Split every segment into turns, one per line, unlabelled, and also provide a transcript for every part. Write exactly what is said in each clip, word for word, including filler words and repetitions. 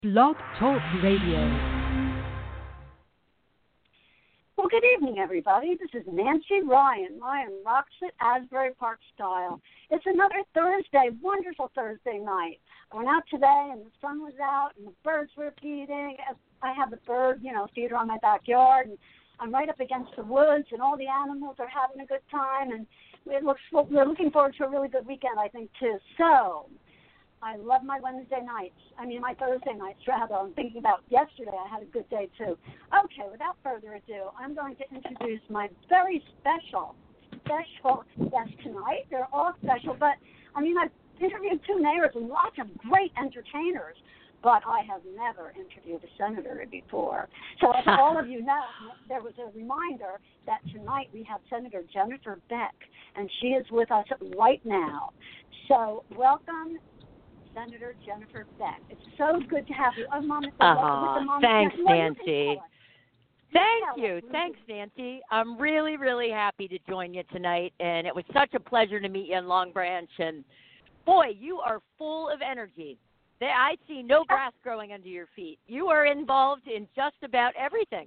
Blog Talk Radio.
Well, good evening, everybody. This is Nancy Ryan. Ryan rocks it Asbury Park style. It's another Thursday, wonderful Thursday night. I went out today, and the sun was out, and the birds were feeding. I have the bird, you know, feeder on my backyard, and I'm right up against the woods, and all the animals are having a good time, and it looks, we're looking forward to a really good weekend, I think, too. So I love my Wednesday nights. I mean, my Thursday nights, rather. I'm thinking about yesterday. I had a good day, too. Okay, without further ado, I'm going to introduce my very special, special guest tonight. They're all special, but, I mean, I've interviewed two mayors and lots of great entertainers, but I have never interviewed a senator before. So as all of you know, there was a reminder that tonight we have Senator Jennifer Beck, and she is with us right now. So welcome, Senator Jennifer Beck. It's so good to have you. Oh, Mom, it's
uh-huh.
with the Mom
Thanks, Nancy. Thank
you.
you. Thanks, Nancy. I'm really, really happy to join you tonight, and it was such a pleasure to meet you in Long Branch. And, boy, you are full of energy. I see no grass growing under your feet. You are involved in just about everything.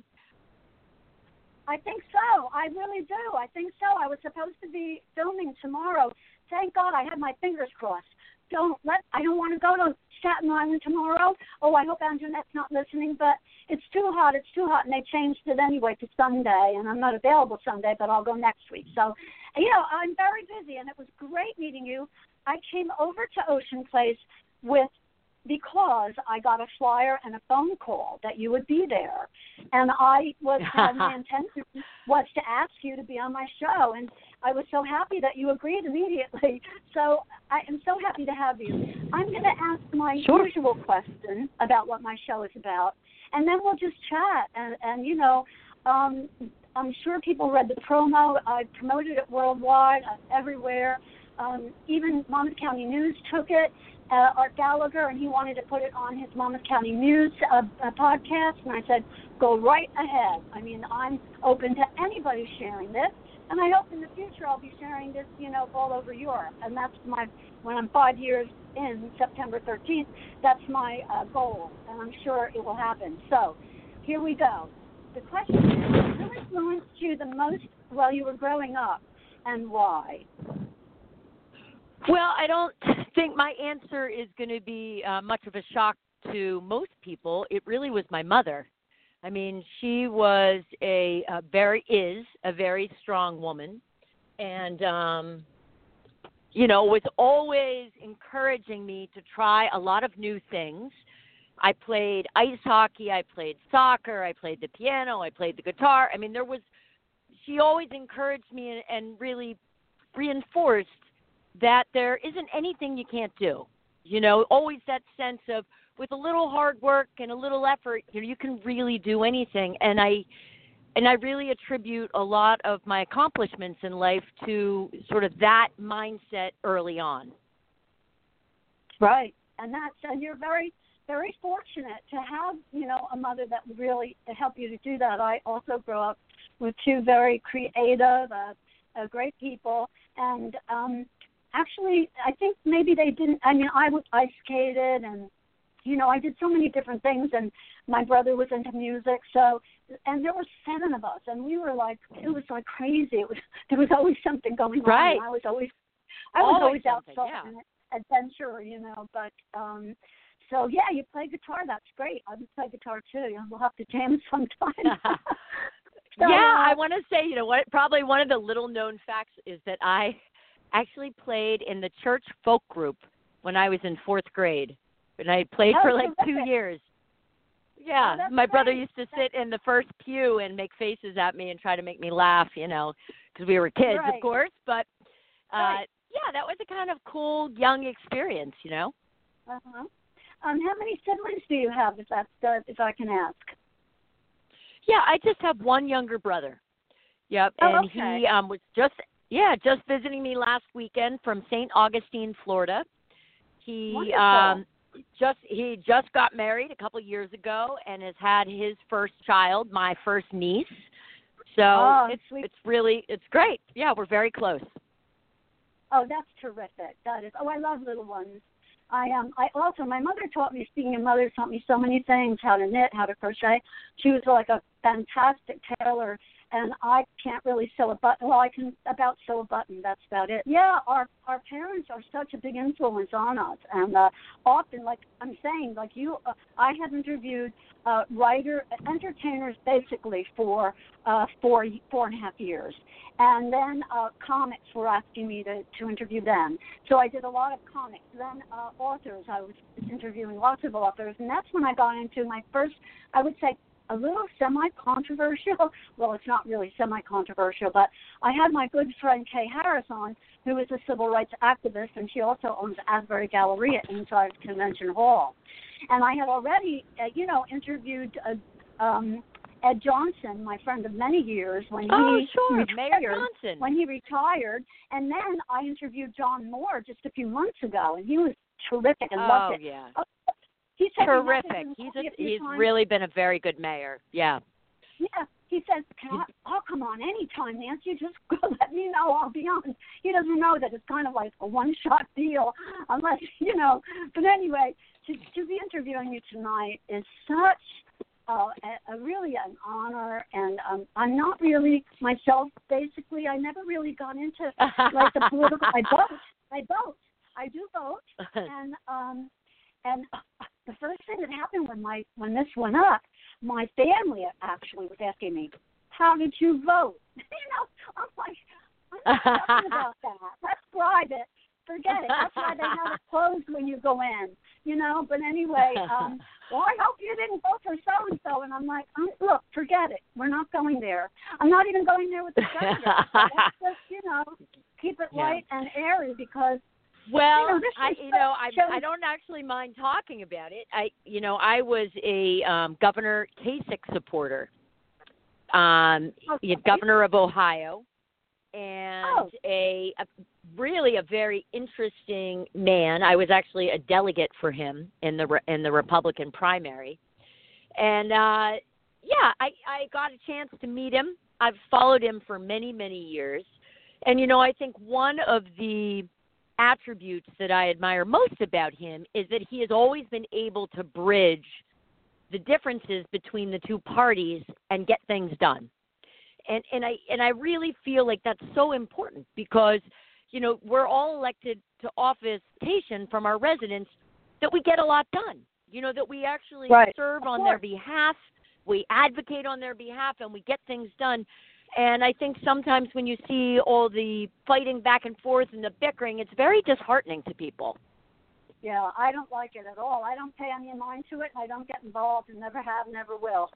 I think so. I really do. I think so. I was supposed to be filming tomorrow. Thank God I had my fingers crossed. Don't let. I don't want to go to Staten Island tomorrow. Oh, I hope Anjanette's not listening, but it's too hot. It's too hot, and they changed it anyway to Sunday, and I'm not available Sunday, but I'll go next week. So, you know, I'm very busy, and it was great meeting you. I came over to Ocean Place with because I got a flyer and a phone call that you would be there, and I was and my intention was to ask you to be on my show, and I was so happy that you agreed immediately. So I am so happy to have you. I'm going to ask my
sure.
usual question about what my show is about, and then we'll just chat. And, and you know, um, I'm sure people read the promo. I promoted it worldwide, uh, everywhere. Um, even Monmouth County News took it. Uh, Art Gallagher, and he wanted to put it on his Monmouth County News uh, uh, podcast, and I said, go right ahead. I mean, I'm open to anybody sharing this, and I hope in the future I'll be sharing this, you know, all over Europe, and that's my, when I'm five years in, September thirteenth, that's my uh, goal, and I'm sure it will happen. So, here we go. The question is, who influenced you the most while you were growing up, and why?
Well, I don't think my answer is going to be uh, much of a shock to most people. It really was my mother. I mean, she was a, a very, is a very strong woman, and, um, you know, was always encouraging me to try a lot of new things. I played ice hockey, I played soccer, I played the piano, I played the guitar. I mean, there was, she always encouraged me and, and really reinforced that there isn't anything you can't do. You know, always that sense of with a little hard work and a little effort, you know, you can really do anything. And I and I really attribute a lot of my accomplishments in life to sort of that mindset early on.
Right. And that's and you're very, very fortunate to have, you know, a mother that would really help you to do that. I also grew up with two very creative, uh, uh, great people, and um actually, I think maybe they didn't. I mean, I was ice skated, and you know, I did so many different things. And my brother was into music, so and there were seven of us, and we were like, it was like crazy. It was there was always something going on.
Right.
And I was always, I was always,
always
outside
yeah.
and adventure, you know. But um, so yeah, you play guitar. That's great. I would play guitar too. You know, we'll have to jam sometime. so,
yeah,
uh,
I want to say, you know, what probably one of the little known facts is that I actually played in the church folk group when I was in fourth grade. And I played
oh,
for like
terrific.
two years. Yeah,
oh,
my brother
great.
used to sit in the first pew and make faces at me and try to make me laugh, you know, because we were kids,
right.
of course. But, uh,
right.
yeah, that was a kind of cool young experience, you know.
Uh-huh. Um, how many siblings do you have, if that's uh, if I can ask?
Yeah, I just have one younger brother. Yep,
Oh,
and
okay.
he um, was just Yeah, just visiting me last weekend from Saint Augustine, Florida. He
Wonderful.
um, just he just got married a couple years ago and has had his first child, my first niece. So
oh,
it's
sweet.
it's really it's great. Yeah, we're very close.
Oh, that's terrific. That is. Oh, I love little ones. I um I also my mother taught me, speaking of mothers, taught me so many things, how to knit, how to crochet. She was like a fantastic tailor, and I can't really sew a button. Well, I can about sew a button. That's about it. Yeah, our our parents are such a big influence on us, and uh, often, like I'm saying, like you, uh, I have interviewed uh, writer entertainers basically for uh, four four and a half years, and then uh, comics were asking me to to interview them. So I did a lot of comics. Then uh, authors, I was interviewing lots of authors, and that's when I got into my first, I would say, a little semi-controversial. Well, it's not really semi-controversial, but I had my good friend Kay Harris on, who is a civil rights activist, and she also owns Asbury Galleria inside Convention Hall. And I had already, uh, you know, interviewed uh, um, Ed Johnson, my friend of many years, when
oh,
he
sure.
retired.
Mayor Johnson.
When he retired, and then I interviewed John Moore just a few months ago, and he was terrific and
oh,
loved it.
yeah.
Uh, He said
Terrific.
He
He's
a,
a, he's
times.
really been a very good mayor. Yeah.
Yeah. He says, Can I, I'll come on anytime, Nancy. Just go let me know. I'll be on. He doesn't know that it's kind of like a one-shot deal unless, you know. But anyway, to, to be interviewing you tonight is such uh, a, a really an honor. And um, I'm not really myself, basically. I never really got into like the political. I vote. I vote. I do vote. And, um, and the first thing that happened when my when this went up, my family actually was asking me, "How did you vote?" You know, I'm like, I'm not talking about that. That's private. Forget it. That's why they have it closed when you go in. You know. But anyway, um, well, I hope you didn't vote for so and so. And I'm like, um, look, forget it. We're not going there. I'm not even going there with the president. So let's just, you know, keep it
yeah.
light and airy because.
Well,
you know,
I you know I I don't actually mind talking about it. I you know I was a um, Governor Kasich supporter, um,
okay.
Governor of Ohio, and
oh.
a, a really a very interesting man. I was actually a delegate for him in the in the Republican primary, and uh, yeah, I I got a chance to meet him. I've followed him for many many years, and you know I think one of the attributes that I admire most about him is that he has always been able to bridge the differences between the two parties and get things done. And and I and I really feel like that's so important because, you know, we're all elected to office from our residents that we get a lot done. You know, that we actually
right.
serve
of
on
course.
their behalf, we advocate on their behalf, and we get things done. And I think sometimes when you see all the fighting back and forth and the bickering, it's very disheartening to people.
Yeah, I don't like it at all. I don't pay any mind to it, and I don't get involved, and never have, never will.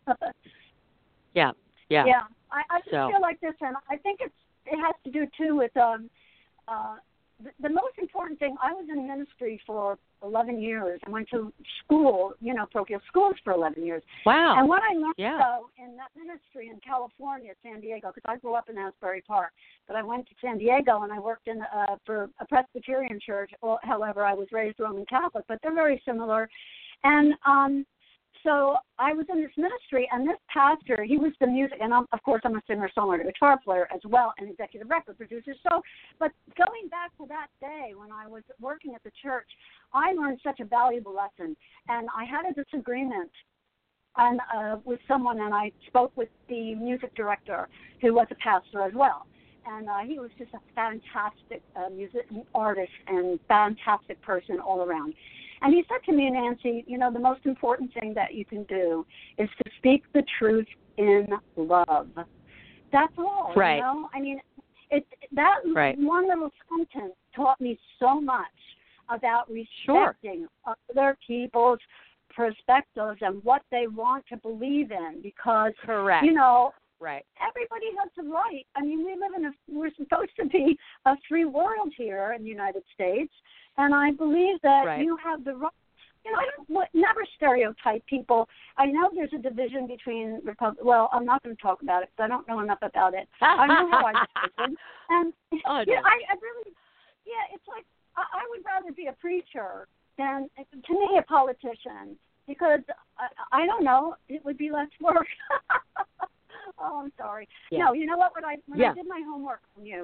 yeah, yeah.
Yeah, I, I just
so.
feel like this, and I think it's it has to do, too, with um, uh, the, the most important thing. I was in ministry for eleven years. I went to school, you know, parochial schools for eleven years.
Wow.
And what I learned,
yeah.
though, in that ministry in California, San Diego, because I grew up in Asbury Park, but I went to San Diego and I worked in uh, for a Presbyterian church. Well, however, I was raised Roman Catholic, but they're very similar. And um, so I was in this ministry, and this pastor, he was the music, and I'm, of course I'm a singer-songwriter, guitar player as well, and executive record producer. So, but going back to that day when I was working at the church, I learned such a valuable lesson, and I had a disagreement and, uh, with someone, and I spoke with the music director, who was a pastor as well, and uh, he was just a fantastic uh, music artist and fantastic person all around. And he said to me, Nancy, you know, the most important thing that you can do is to speak the truth in love. That's all,
right.
you know? I mean, it, that
right.
one little sentence taught me so much about respecting
sure.
other people's perspectives and what they want to believe in because,
Correct.
you know,
right.
everybody has the right. I mean, we live in a, we're supposed to be a free world here in the United States, and I believe that
right.
you have the right. You know, I don't what, never stereotype people. I know there's a division between Republic. Well, I'm not going to talk about it because I don't know enough about it. I know how I division, and
oh,
yeah,
no.
I, I really, yeah, it's like I, I would rather be a preacher than, to me, a politician because I, I don't know, it would be less work. Oh, I'm sorry.
Yeah.
No, you know what? When I when
yeah.
I did my homework on you,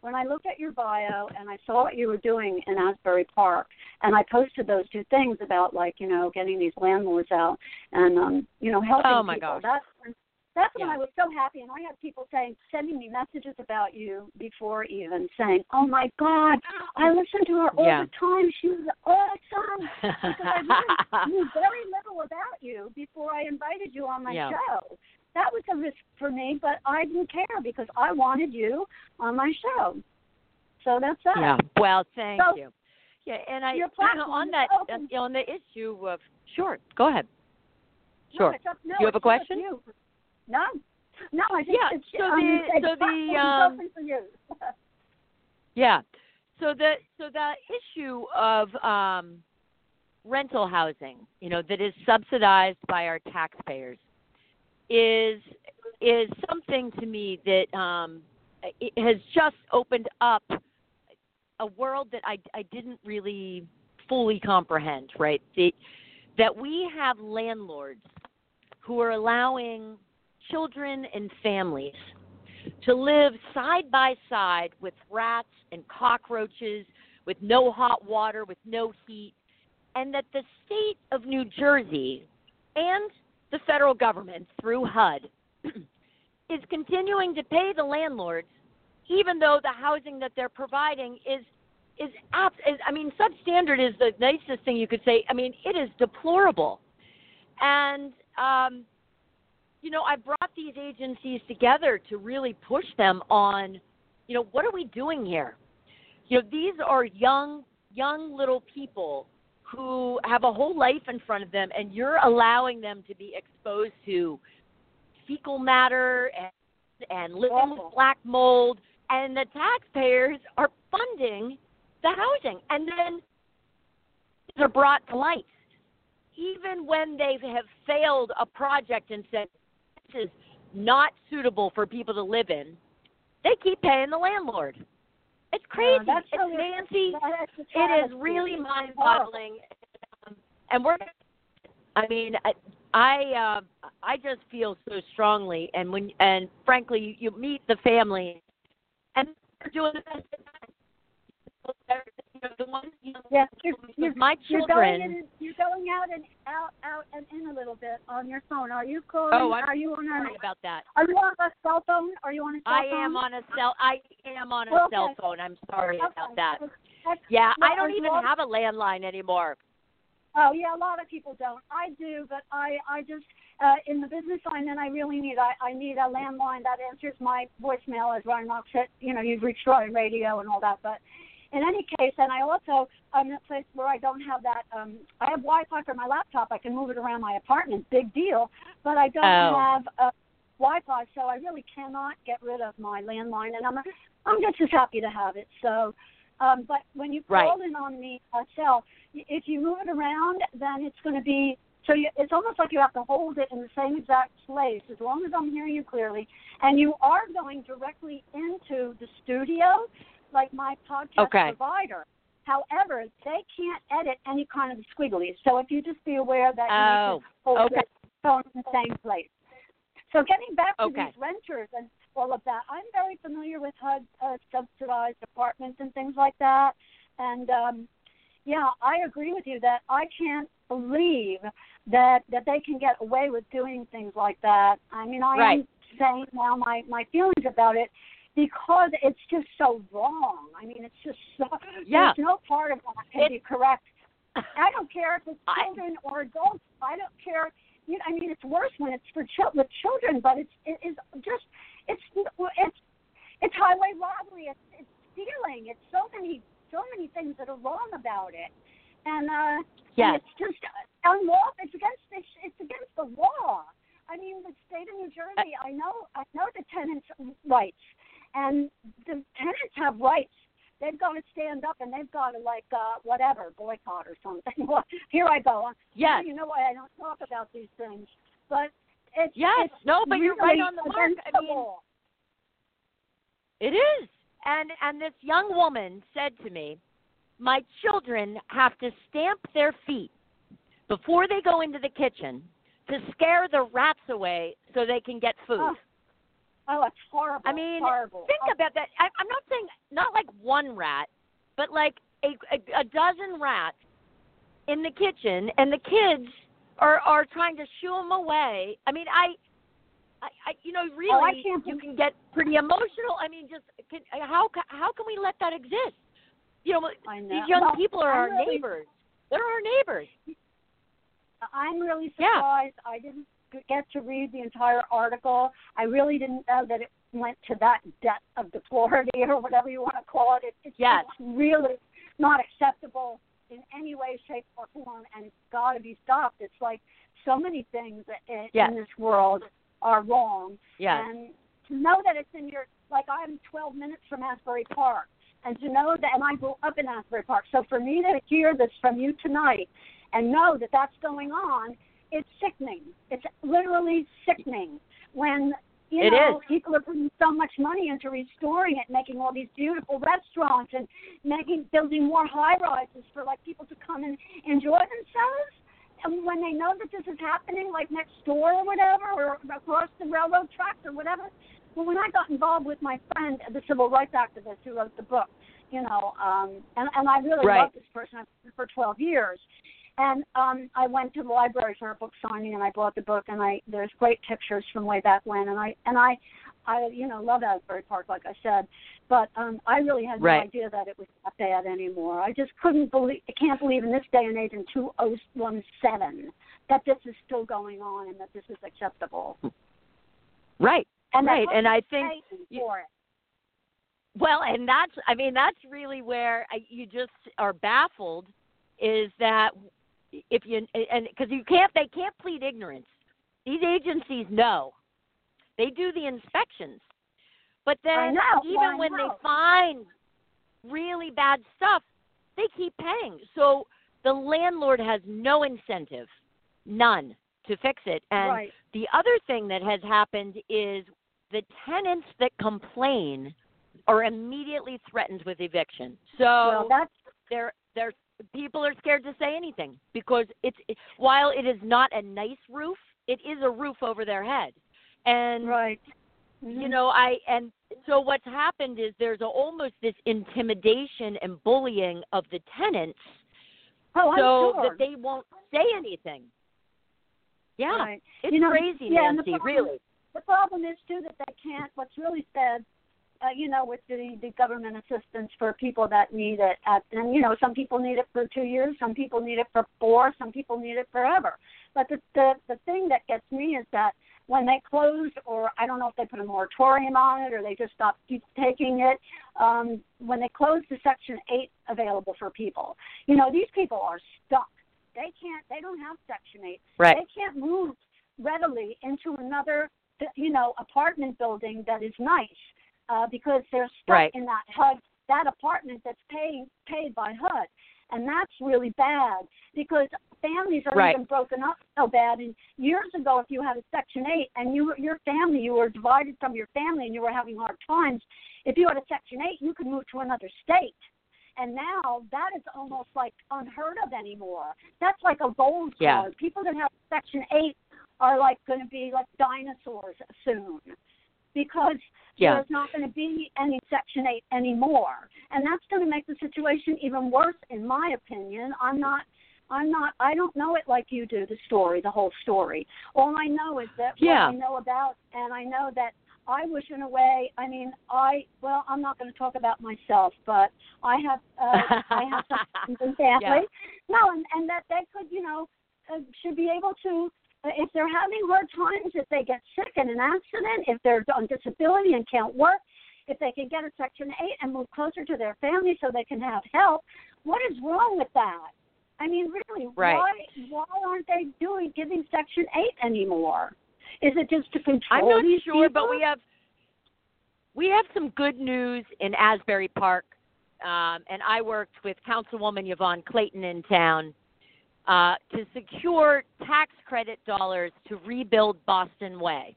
when I looked at your bio and I saw what you were doing in Asbury Park, and I posted those two things about, like, you know, getting these landlords out and, um, you know, helping
oh my
people.
gosh.
That's when, that's when
Yeah.
I was so happy, and I had people saying, sending me messages about you before even, saying, oh, my God, I listen to her all
Yeah.
the time. She was awesome. Because I really knew very little about you before I invited you on my
Yeah.
show. That was a risk for me, but I didn't care because I wanted you on my show. So that's that.
Yeah. Well, thank
so,
you. Yeah, and I
your
you know,
platform
on
is
that
open.
uh, on the issue of sure. Go ahead. Sure.
No, it's up, no,
you have a
it's up
question?
to you. No, no. I just,
Yeah,
It's,
so
um,
the-
it's
so the,
platform is
um,
open for you.
Yeah. So the so the issue of um, rental housing, you know, that is subsidized by our taxpayers, is is something to me that um, it has just opened up a world that I, I didn't really fully comprehend. Right, the, that we have landlords who are allowing children and families to live side by side with rats and cockroaches, with no hot water, with no heat, and that the state of New Jersey and the federal government through H U D is continuing to pay the landlords, even though the housing that they're providing is is, abs- is I mean, substandard is the nicest thing you could say. I mean, it is deplorable. And um, you know, I brought these agencies together to really push them on, you know, what are we doing here? You know, these are young, young little people who have a whole life in front of them, and you're allowing them to be exposed to fecal matter and, and living with black mold, and the taxpayers are funding the housing. And then they're brought to light. Even when they have failed a project and said, is not suitable for people to live in, they keep paying the landlord. It's crazy.
Yeah, that's
it's
so
Nancy.
That's
It is really mind-boggling, um, and we're. I mean, I I, uh, I just feel so strongly, and when and frankly, you, you meet the family, and they're doing the best. You know, the ones, you know,
yeah, you're, you're,
my
you're
children.
Going in, you're going out and out, out and in a little bit on your phone. Are you calling?
Oh, I'm
are you on
sorry
a,
about that.
Are you on a cell phone? Are you on a cell
I
phone?
am on a cell. I am on a
Okay.
cell phone. I'm sorry
Okay.
about that.
That's-
Yeah,
well,
I don't
are you
even
on-
have a landline anymore.
Oh yeah, a lot of people don't. I do, but I I just uh, in the business line, then I really need I, I need a landline that answers my voicemail, as Ryan Rock said. You know, you've reached Ryan Radio and all that, but. In any case, and I also, I'm in a place where I don't have that, um, I have Wi-Fi for my laptop. I can move it around my apartment, big deal, but I don't
Oh.
have uh, Wi-Fi, so I really cannot get rid of my landline, and I'm I'm just as happy to have it. So, um, but when you
Right.
call in on the uh, cell, if you move it around, then it's going to be, so you, it's almost like you have to hold it in the same exact place, as long as I'm hearing you clearly, and you are going directly into the studio, like my podcast
Okay.
provider. However, they can't edit any kind of squigglies. So if you just be aware that you
Oh,
need to hold
okay.
your phone in the same place. So getting back to
Okay.
these renters and all of that, I'm very familiar with H U D uh, subsidized apartments and things like that. And um, yeah, I agree with you that I can't believe that that they can get away with doing things like that. I mean, I
Right.
am saying now my my feelings about it. Because it's just so wrong. I mean, it's just so,
Yeah.
there's no part of that can
It-
be correct. I don't care if it's
I-
children or adults. I don't care. You know, I mean, it's worse when it's for ch- with children, but it's it is just it's it's it's highway robbery. It's it's stealing. It's so many so many things that are wrong about it, and uh,
Yes.
and it's just unlawful. It's against it's, it's against the law. I mean, the state of New Jersey. I know I know the tenants' rights. And the tenants have rights. They've got to stand up and they've got to, like, uh, whatever, boycott or something. Well, here I go.
Yes.
You know why I don't talk about these things. But it's,
Yes.
it's
No, but you're right
really
on the mark.
against
I
the
mean,
law.
it is. And and this young woman said to me, my children have to stamp their feet before they go into the kitchen to scare the rats away so they can get food.
Oh. Oh, it's horrible.
I mean,
horrible.
think
I,
about that. I, I'm not saying not like one rat, but like a, a, a dozen rats in the kitchen, and the kids are are trying to shoo them away. I mean, I, I, I you know, really,
oh, I can't
you
believe-
can get pretty emotional. I mean, just can, how ca- how can we let that exist? You know,
I know.
these young
Well,
people are
I'm
our
really-
neighbors. They're our neighbors.
I'm really
Yeah.
surprised. I didn't get to read the entire article. I really didn't know that it went to that depth of deplority or whatever you want to call it. it it's,
Yes.
it's really not acceptable in any way, shape, or form, and it's got to be stopped. It's like so many things in,
Yes.
in this world are wrong.
Yes.
And to know that it's in your, like I'm twelve minutes from Asbury Park, and to know that, and I grew up in Asbury Park, so for me to hear this from you tonight and know that that's going on, it's sickening. It's literally sickening when, you
It
know,
is.
people are putting so much money into restoring it, making all these beautiful restaurants and making, building more high-rises for, like, people to come and enjoy themselves. And when they know that this is happening, like next door or whatever, or across the railroad tracks or whatever. Well, when I got involved with my friend, the civil rights activist who wrote the book, you know, um, and, and I really
Right.
love this person. I've known her for twelve years. And um, I went to the library for a book signing, and I bought the book, and I there's great pictures from way back when, and I and I, I you know love Asbury Park, like I said, but um, I really had
Right.
no idea that it was that bad anymore. I just couldn't believe, I can't believe in this day and age in two thousand seventeen that this is still going on and that this is acceptable.
Right.
And
right.
that
And I think
you, for it.
Well, and that's, I mean, that's really where I, you just are baffled is that if you, and because you can't, they can't plead ignorance. These agencies know. They do the inspections. But
I
then
know,
even
well, I
when
know.
they find really bad stuff, they keep paying. So the landlord has no incentive, none, to fix it. And
Right.
the other thing that has happened is the tenants that complain are immediately threatened with eviction. So
Well, that's
they're they're people are scared to say anything because it's it, while it is not a nice roof, it is a roof over their head. And
right.
you know, I and so what's happened is there's a, almost this intimidation and bullying of the tenants,
Oh, I'm
so
sure.
that they won't say anything. Yeah,
Right.
it's
You know,
crazy,
yeah, and the
Nancy.
problem-
Really.
The problem is, too, that they can't, what's really sad, uh, you know, with the, the government assistance for people that need it. At, and, you know, some people need it for two years, some people need it for four, some people need it forever. But the, the, the thing that gets me is that when they closed, or I don't know if they put a moratorium on it or they just stopped keep taking it, um, when they closed the Section eight available for people, you know, these people are stuck. They can't, they don't have Section eight.
Right.
They can't move readily into another, you know, apartment building that is nice uh, because they're stuck
Right.
in that H U D, that apartment that's paid paid by H U D, and that's really bad because families are
Right.
even broken up so bad. And years ago, if you had a Section eight and you were, your family, you were divided from your family and you were having hard times, if you had a Section eight, you could move to another state. And now that is almost like unheard of anymore. That's like a gold
Yeah.
card. People that have Section eight are like going to be like dinosaurs soon because
Yeah.
there's not going to be any Section eight anymore. And that's going to make the situation even worse, in my opinion. I'm not, I'm not, I don't know it like you do, the story, the whole story. All I know is that
Yeah.
what I know about, and I know that I wish in a way, I mean, I, well, I'm not going to talk about myself, but I have, uh, I have some friends and family.
Yeah.
No, and, and that they could, you know, uh, should be able to, uh, if they're having hard times, if they get sick in an accident, if they're on disability and can't work, if they can get a Section eight and move closer to their family so they can have help, what is wrong with that? I mean, really,
Right.
why why aren't they doing giving Section eight anymore? Is it just to control
I'm not
these
sure,
people?
but we have we have some good news in Asbury Park, um, and I worked with Councilwoman Yvonne Clayton in town uh, to secure tax credit dollars to rebuild Boston Way.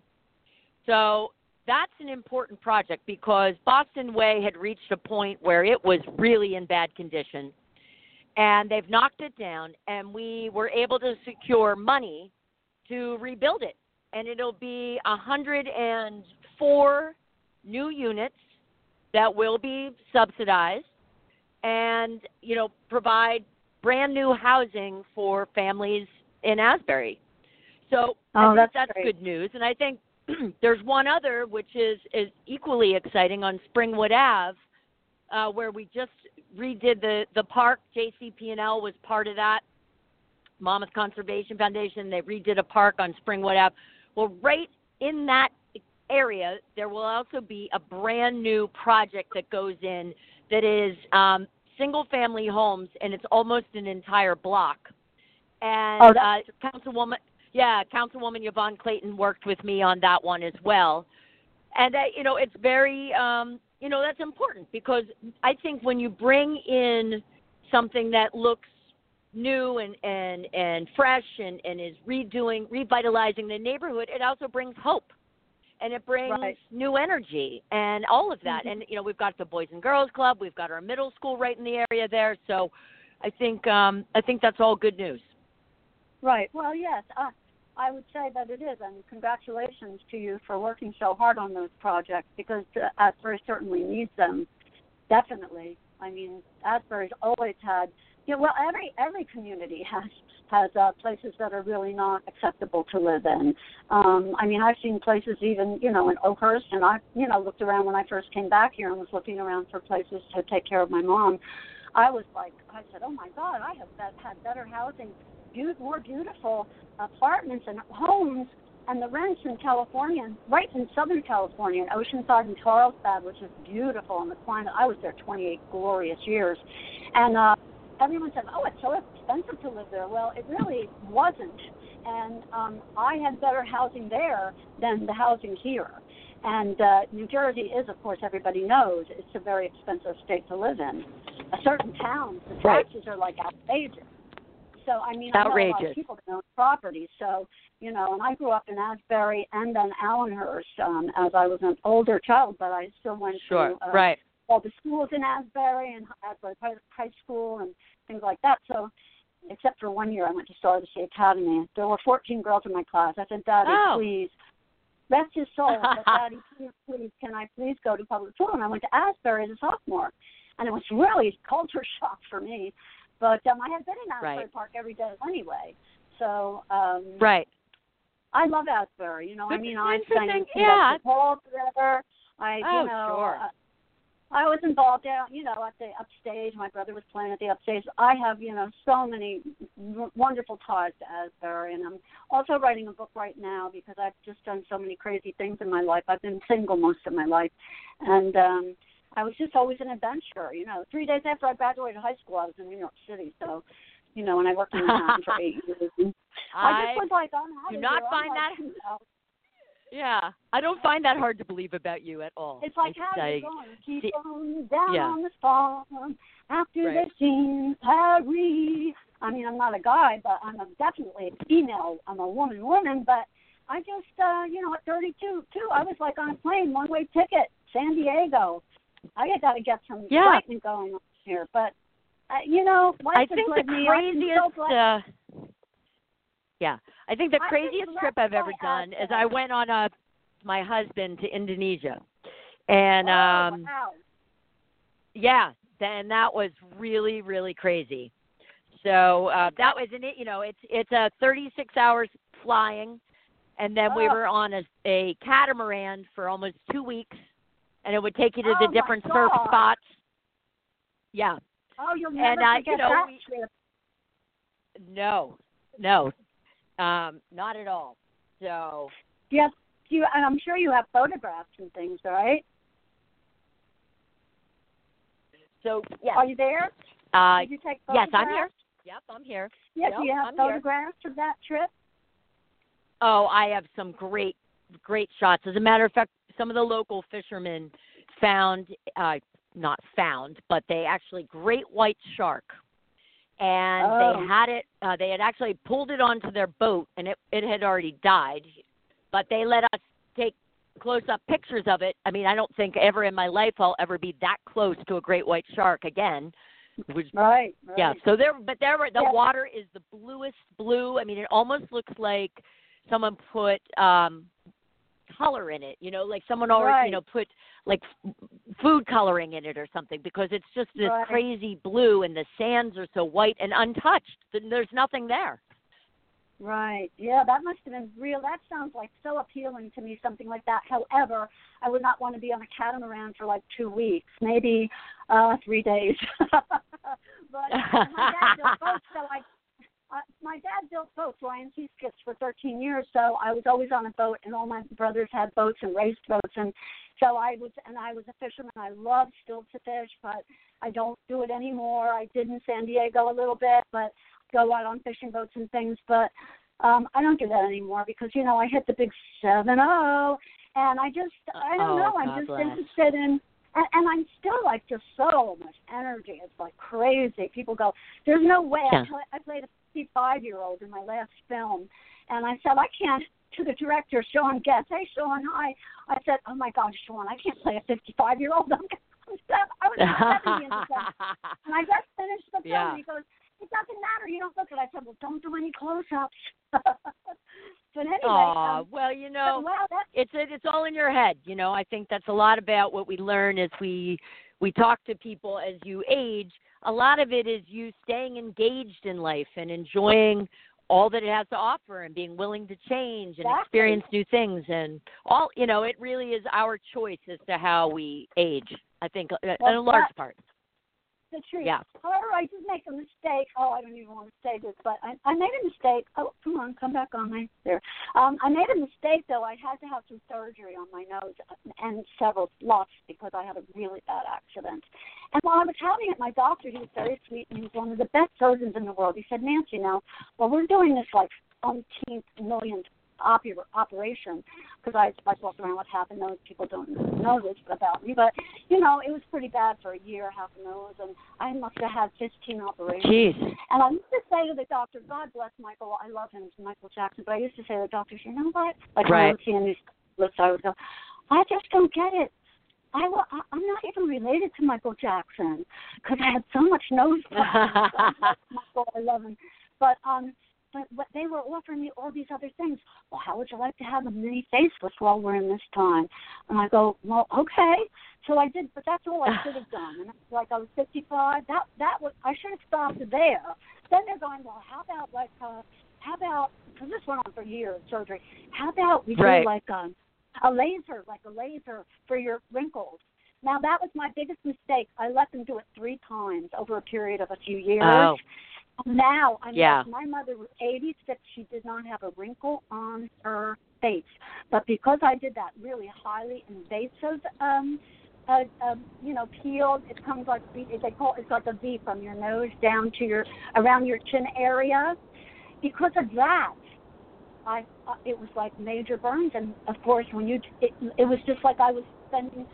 So that's an important project because Boston Way had reached a point where it was really in bad condition, and they've knocked it down, and we were able to secure money to rebuild it. and it'll be one hundred four new units that will be subsidized and, you know, provide brand new housing for families in Asbury. So
oh,
I think
that's,
that's
great.
good news. And I think there's one other, which is, is equally exciting on Springwood Ave, uh, where we just redid the, the park. J C P and L was part of that. Monmouth Conservation Foundation, they redid a park on Springwood Ave. Well, right in that area, there will also be a brand new project that goes in that is um, single-family homes, and it's almost an entire block. And
oh,
uh, Councilwoman, yeah, Councilwoman Yvonne Clayton worked with me on that one as well. And, uh, you know, it's very, um, you know, that's important because I think when you bring in something that looks new and, and, and fresh and, and is redoing, revitalizing the neighborhood, it also brings hope. And it brings
right.
new energy and all of that.
Mm-hmm.
And, you know, we've got the Boys and Girls Club. We've got our middle school right in the area there. So I think um, I think that's all good news.
Right. Well, yes, uh, I would say that it is. And congratulations to you for working so hard on those projects because uh, Asbury certainly needs them. Definitely. I mean, Asbury's always had, you know, well, every every community has has uh, places that are really not acceptable to live in. Um, I mean, I've seen places even, you know, in Oakhurst, and I, you know, looked around when I first came back here and was looking around for places to take care of my mom. I was like, I said, oh my God, I have that, had better housing, be- more beautiful apartments and homes, and the rents in California, right in Southern California, in Oceanside and Carlsbad, which is beautiful, and the climate. I was there twenty-eight glorious years, and uh, everyone said, oh, it's so expensive to live there. Well, it really wasn't. And um, I had better housing there than the housing here. And uh, New Jersey is, of course, everybody knows, it's a very expensive state to live in. A certain towns, the taxes right. are like outrageous. So, I mean,
outrageous.
I know a lot of people that own property. So, you know, and I grew up in Asbury and then Allenhurst um, as I was an older child, but I still went
sure.
to uh,
right.
all the schools in Asbury and Asbury High School and things like that. So, except for one year, I went to Star City Academy. There were fourteen girls in my class. I said, Daddy,
oh.
please, rest his soul, but Daddy, please, please, can I please go to public school? And I went to Asbury as a sophomore. And it was really a culture shock for me. But um, I had been in Asbury
right.
Park every day anyway. So, um,
right.
I love Asbury. You know, I mean, I sang
yeah.
the whole together. I,
oh,
you know,
sure.
uh, I was involved out, you know, at the upstage. My brother was playing at the upstage. I have, you know, so many w- wonderful ties to Asbury, and I'm also writing a book right now because I've just done so many crazy things in my life. I've been single most of my life, and um, I was just always an adventurer. You know, three days after I graduated high school, I was in New York City, so, you know, and I worked in Manhattan for eight years. And I, I just was like, I'm out
do
of
not
here.
find
I'm
that.
like, you know,
Yeah, I don't find that hard to believe about you at all.
it's like,
it's
how are you
like,
going to keep
see,
on down
yeah.
on the farm after
right.
they've seen Paris? I mean, I'm not a guy, but I'm a, definitely a female. I'm a woman, woman, but I just, uh, you know, at thirty-two, too, I was like on a plane, one-way ticket, San Diego. I got to get some
yeah.
lightning going on here, but, uh, you know, life
I think the
me.
craziest,
so
uh, yeah, I think the
I
craziest
think
trip I've ever done is I went on a my husband to Indonesia, and
oh,
um,
wow.
yeah, then that was really really crazy. So uh, that was in it. You know, it's it's a thirty-six hours flying, and then
oh.
we were on a, a catamaran for almost two weeks, and it would take you to
oh
the different
my
surf
God.
spots. Yeah.
Oh, you'll never
and, uh,
forget
you know,
that
we,
trip.
No, no, um, not at all. So.
Yes, you, and I'm sure you have photographs and things, right?
So, yeah.
Are you there?
Uh,
Did you take
yes,
photographs?
I'm here. Yep, I'm here.
Yes,
yep,
do you have
I'm
photographs
here.
of that trip?
Oh, I have some great, great shots. As a matter of fact, some of the local fishermen found, uh, not found, but they actually great white shark. And
oh.
they had it, uh, they had actually pulled it onto their boat, and it, it had already died. But they let us take close-up pictures of it. I mean, I don't think ever in my life I'll ever be that close to a great white shark again. Which,
right, right.
Yeah, so there, but there were, the
yeah.
water is the bluest blue. I mean, it almost looks like someone put um, color in it, you know, like someone already,
Right.
you know, put like f- food coloring in it or something, because it's just this
Right.
crazy blue and the sands are so white and untouched. Th- There's nothing there.
Right. Yeah, that must have been real. That sounds like so appealing to me, something like that. However, I would not want to be on a catamaran for like two weeks, maybe uh, three days. But uh, my dad built boats, so I, uh, my dad built boats, Y and T skiffs, for thirteen years. So I was always on a boat, and all my brothers had boats and raced boats, and so I was, and I was a fisherman. I love still to fish, but I don't do it anymore. I did in San Diego a little bit, but go out on fishing boats and things, but um, I don't do that anymore because, you know, I hit the big seven oh, and I just, I don't
Oh,
know, I'm
God
just
bless.
interested in, and, and I'm still like just so much energy. It's like crazy. People go, there's no way.
Yeah.
I, pl- I played a fifty-five-year-old in my last film, and I said, I can't, to the director, Sean Guest, hey, Sean, hi. I said, oh, my God, Sean, I can't play a fifty-five-year-old. I'm, I'm seven, I was seventy in December, and I just finished the film,
Yeah.
and he goes, it doesn't matter. You don't look at it. I said, well, don't do any close-ups. But anyway.
Aw,
um,
well, you know,
so, wow, that's,
it's it, it's all in your head. You know, I think that's a lot about what we learn as we we talk to people as you age. A lot of it is you staying engaged in life and enjoying all that it has to offer and being willing to change and
Exactly.
experience new things, and all, you know, it really is our choice as to how we age, I think, uh, in
Well,
a large
that-
part.
the truth.
Yeah.
However, I did make a mistake. Oh, I don't even want to say this, but I, I made a mistake. Oh, come on, come back on my there. Um, I made a mistake, though. I had to have some surgery on my nose and several lots because I had a really bad accident. And while I was having it, my doctor, he was very sweet, and he was one of the best surgeons in the world. He said, Nancy, now, well, we're doing this like umpteenth millionth oper- operation, because I like walk around with half a nose. People don't know this about me, but you know, it was pretty bad for a year, half a nose, and I must have had fifteen operations.
Jeez.
And I used to say to the doctor, God bless Michael, I love him, Michael Jackson, but I used to say to the doctors, you know what? Like when I
Right.
would see him, these lists, I would go, I just don't get it. I, wa- I, I'm not even related to Michael Jackson because I had so much nose problems. Michael, I love him. But um, but, but they were offering me all these other things. Well, how would you like to have a mini facelift while we're in this time? And I go, well, okay. So I did, but that's all I should have done. And it's like I was fifty-five. That that was I should have stopped there. Then they're going, well, how about like uh, how about because this went on for years surgery. How about we
Right.
do like um. a laser, like a laser for your wrinkles. Now, that was my biggest mistake. I let them do it three times over a period of a few years.
Oh.
Now, I mean,
Yeah.
my mother was eighty-six. She did not have a wrinkle on her face. But because I did that really highly invasive, um, uh, um, you know, peel, it comes like, they call it's like a V from your nose down to your, around your chin area. Because of that, I uh, it was like major burns, and of course, when you it, it was just like I was spending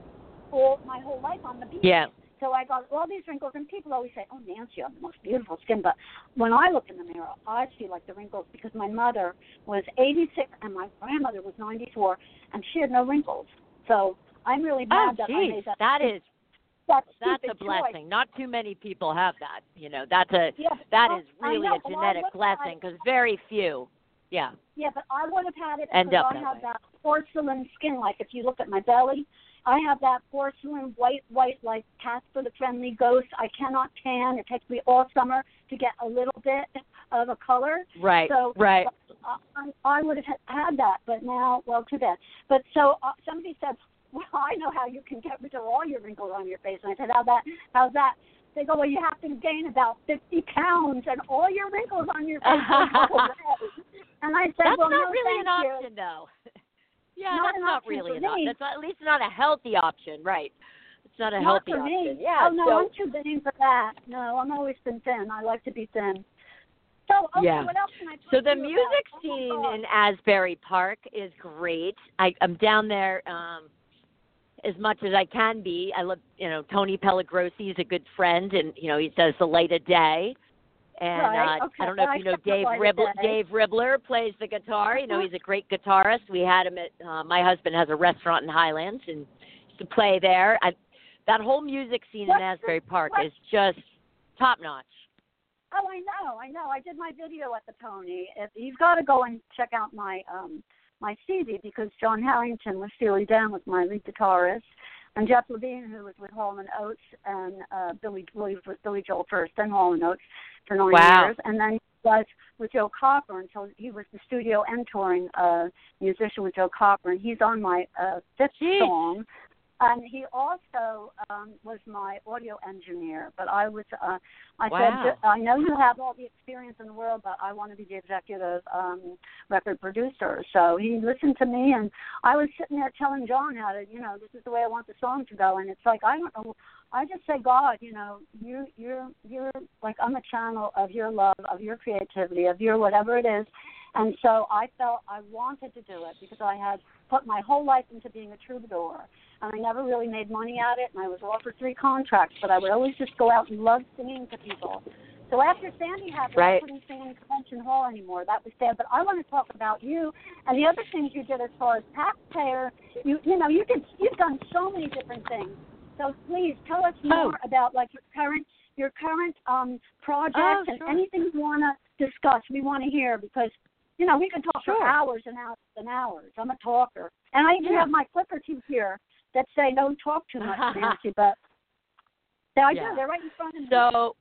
all my whole life on the beach.
Yeah.
So I got all these wrinkles, and people always say, "Oh, Nancy, you have the most beautiful skin." But when I look in the mirror, I see like the wrinkles because my mother was eighty-six and my grandmother was ninety-four, and she had no wrinkles. So I'm really
Oh,
mad that I
geez.
made that.
That is
that
that's
stupid
a blessing.
choice.
Not too many people have that. You know, that's a
Yeah,
that
I-
is
I
really
know.
a
Well, I
genetic
look-
blessing because very few. Yeah.
Yeah, but I would have had it
End
because
up
I
that
have
way.
that porcelain skin. Like if you look at my belly, I have that porcelain white, white, like Casper the Friendly Ghost. I cannot tan. It takes me all summer to get a little bit of a color.
Right.
So
right.
uh, I, I would have had that, but now, well, too bad. But so uh, somebody said, well, I know how you can get rid of all your wrinkles on your face. And I said, how that? How's that? They go, well, you have to gain about fifty pounds, and all your wrinkles on your face will go away. And I said,
That's
well,
not
no,
really an
thank you.
option, though. Yeah,
Not
that's
an
not
option
really
for
an option.
me.
That's not, at least not a healthy option, right? It's not a
Not
healthy
for
option.
me.
Yeah.
Oh, no,
so,
I'm too thin for that. No, I'm always been thin. I like to be thin. So, okay,
Yeah.
what else can I talk
So
to
the
you
music
about?
scene
Oh, my God.
in Asbury Park is great. I, I'm down there um, as much as I can be. I love, you know, Tony Pellegrossi is a good friend, and you know he does the Light of Day. And
Right,
uh,
okay.
I don't know
I
if you know
accept the
Dave
Light of
Ribbler.
Day.
Dave Ribbler plays the guitar. You know
Uh-huh.
he's a great guitarist. We had him at uh, my husband has a restaurant in Highlands and used to play there. I, that whole music scene
What's
in
the-
Asbury Park
what-
is just top notch.
Oh, I know, I know. I did my video at the Pony. If, you've got to go and check out my um my C D because John Harrington was Steely Dan with my lead guitarist, and Jeff Levine, who was with Hall and Oates, and uh, Billy Billy was Billy Joel first, then Hall and Oates for nine
wow.
years, and then he was with Joe Cocker until he was the studio and touring uh, musician with Joe Cocker, and he's on my uh, fifth
Jeez.
song. And he also um, was my audio engineer. But I was, uh, I
wow.
said, I know you have all the experience in the world, but I want to be the executive um, record producer. So he listened to me, and I was sitting there telling John how to, you know, this is the way I want the song to go. And it's like, I don't know, I just say, God, you know, you, you're, you're like, I'm a channel of your love, of your creativity, of your whatever it is. And so I felt I wanted to do it because I had put my whole life into being a troubadour. And I never really made money at it, and I was offered three contracts, but I would always just go out and love singing to people. So after Sandy happened,
right.
I couldn't sing in Convention Hall anymore. That was sad. But I want to talk about you and the other things you did as far as taxpayer. You you know, you did, you've done so many different things. So please tell us more oh. about, like, your current your current um, projects
oh,
and
sure.
anything you want to discuss. We want to hear because, you know, we can talk
sure.
for hours and hours and hours. I'm a talker. And I even
yeah.
have my clicker teeth here that say don't talk too much, Nancy, but I
yeah.
do. They're right in front of me.
So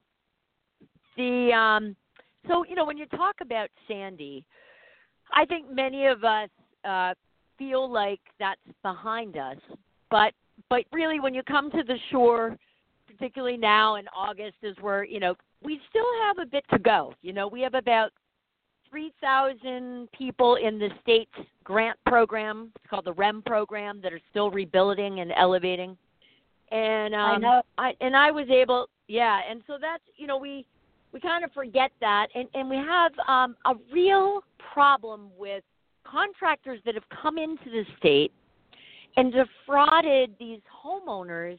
the um, so you know when you talk about Sandy, I think many of us uh, feel like that's behind us, but but really when you come to the shore, particularly now in August, is where you know we still have a bit to go. You know we have about three thousand people in the state's grant program. It's called the R E M program that are still rebuilding and elevating. And um,
I know.
I and I was able, yeah. And so that's you know we we kind of forget that, and and we have um, a real problem with contractors that have come into the state and defrauded these homeowners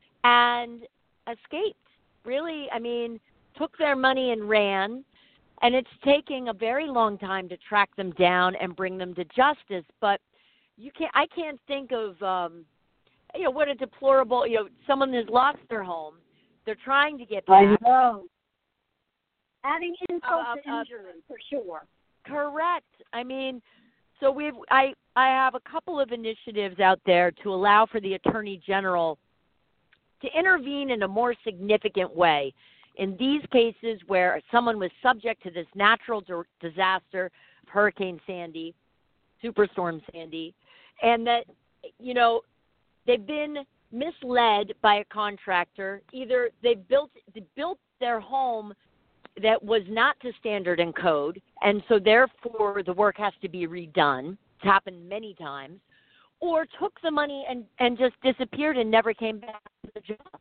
and escaped. Really, I mean, took their money and ran. And it's taking a very long time to track them down and bring them to justice. But you can't. I can't think of, um, you know, what a deplorable. You know, someone has lost their home. They're trying to get back.
I know. Adding insult
uh,
to
uh,
injury, for sure.
Correct. I mean, so we've. I I have a couple of initiatives out there to allow for the Attorney General to intervene in a more significant way in these cases where someone was subject to this natural disaster, Hurricane Sandy, Superstorm Sandy, and that, you know, they've been misled by a contractor. Either they built they built their home that was not to standard and code, and so therefore the work has to be redone. It's happened many times. Or took the money and, and just disappeared and never came back to the job.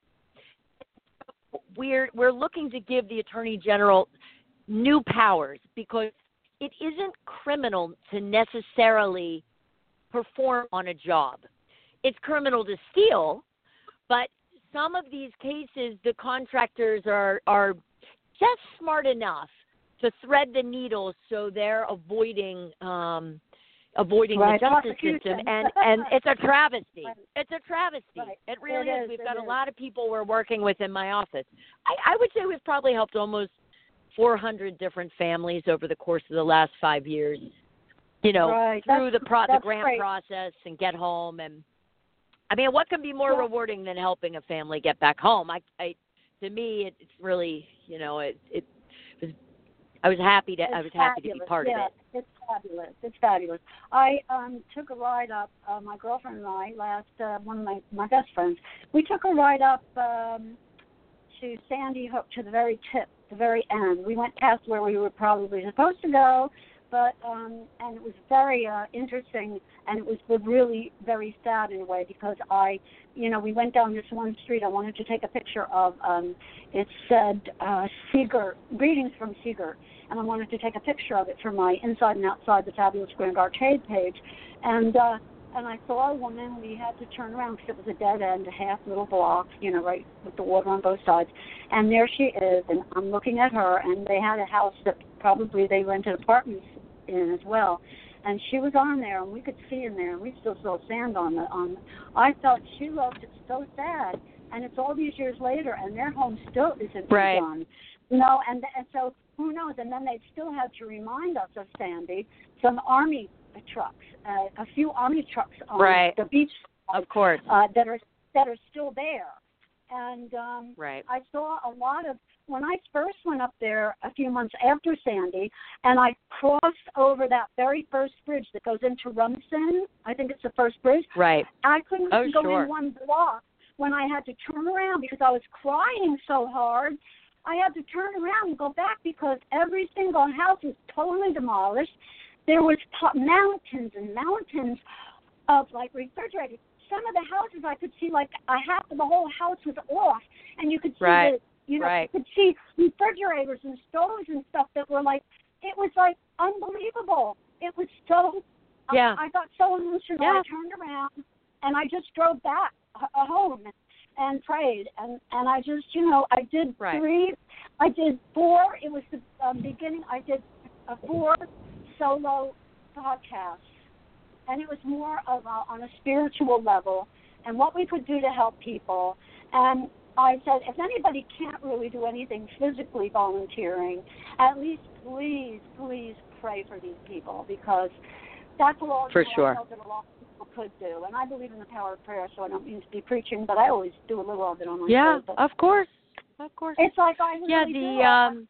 We're we're looking to give the Attorney General new powers because it isn't criminal to necessarily perform on a job. It's criminal to steal, but some of these cases the contractors are, are just smart enough to thread the needle so they're avoiding um, avoiding
right.
the justice system, and, and it's a travesty.
Right.
It's a travesty.
Right.
It really
it
is.
is.
We've
it
got
is.
a lot of people we're working with in my office. I, I would say we've probably helped almost four hundred different families over the course of the last five years, you know,
right.
through
that's,
the pro- the grant
great.
process and get home. And I mean, what can be more
yeah.
rewarding than helping a family get back home? I, I to me, it, it's really, you know, it, it was. I was happy to.
It's
I was happy
fabulous.
to be part
yeah,
of it.
It's fabulous. It's fabulous. I um took a ride up. Uh, my girlfriend and I last uh, one of my my best friends. We took a ride up um, to Sandy Hook to the very tip, the very end. We went past where we were probably supposed to go, but um and it was very uh, interesting, and it was really very sad in a way because I, you know, we went down this one street. I wanted to take a picture of. Um, it said uh, Seeger, greetings from Seeger. And I wanted to take a picture of it for my Inside and Outside the Fabulous Grand Arcade page. And uh, and I saw a woman. We had to turn around because it was a dead end, a half little block, you know, right with the water on both sides. And there she is, and I'm looking at her, and they had a house that probably they rented apartments in as well. And she was on there, and we could see in there, and we still saw sand on the on. I felt she looked. It's so sad, and it's all these years later, and their home still isn't
right.
done. You know, and, and so who knows? And then they still had to remind us of Sandy, some Army trucks, uh, a few Army trucks on
right.
the beach,
of course,
uh, that are that are still there. And um,
right.
I saw a lot of, when I first went up there a few months after Sandy, and I crossed over that very first bridge that goes into Rumson, I think it's the first bridge.
Right.
I couldn't
oh,
go
sure.
in one block when I had to turn around because I was crying so hard. I had to turn around and go back because every single house was totally demolished. There was po- mountains and mountains of, like, refrigerators. Some of the houses I could see, like, a half of the whole house was off, and you could see
right.
the, you know,
right.
you could see refrigerators and stoves and stuff that were like, it was like unbelievable. It was so,
yeah.
I, I got so emotional.
Yeah.
I turned around and I just drove back uh, home and prayed, and and I just, you know, I did
right.
three, I did four. It was the um, beginning. I did a four solo podcasts. And it was more of a, on a spiritual level and what we could do to help people. And I said, if anybody can't really do anything physically volunteering, at least please, please pray for these people because that's all
for
you know,
sure.
I know that a lot of people could do. And I believe in the power of prayer, so I don't mean to be preaching, but I always do a little of it on my
yeah,
show.
Yeah, of course. Of course.
It's like I really
yeah,
do.
the um,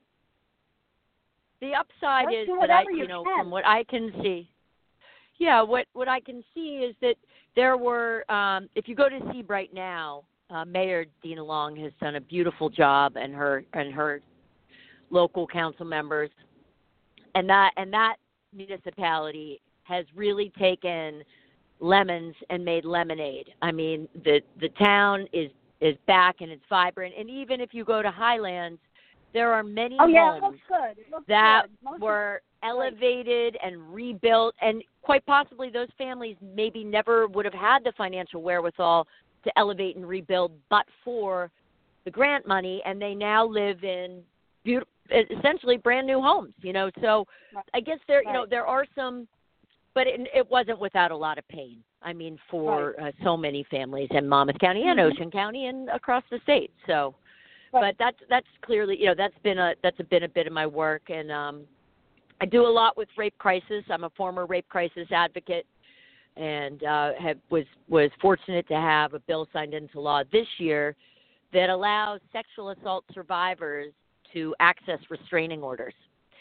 the upside
Let's
is
do
that I,
you
you know,
can.
from what I can see. Yeah, what, what I can see is that there were, um, if you go to Seabright now, uh, Mayor Dina Long has done a beautiful job, and her and her local council members, and that and that municipality has really taken lemons and made lemonade. I mean, the the town is is back and it's vibrant, and even if you go to Highlands, there are many
oh, yeah,
homes
it looks good. It looks
that
good. Most
were elevated and rebuilt, and quite possibly those families maybe never would have had the financial wherewithal to elevate and rebuild but for the grant money, and they now live in beautiful, essentially brand new homes, you know. So
right.
I guess there, you
right.
know, there are some, but it, it wasn't without a lot of pain. I mean, for
right.
uh, so many families in Monmouth County and
mm-hmm.
Ocean County and across the state. So,
right.
but that's that's clearly, you know, that's been a that's been a bit of my work, and um, I do a lot with rape crisis. I'm a former rape crisis advocate, and uh, have, was was fortunate to have a bill signed into law this year that allows sexual assault survivors to access restraining orders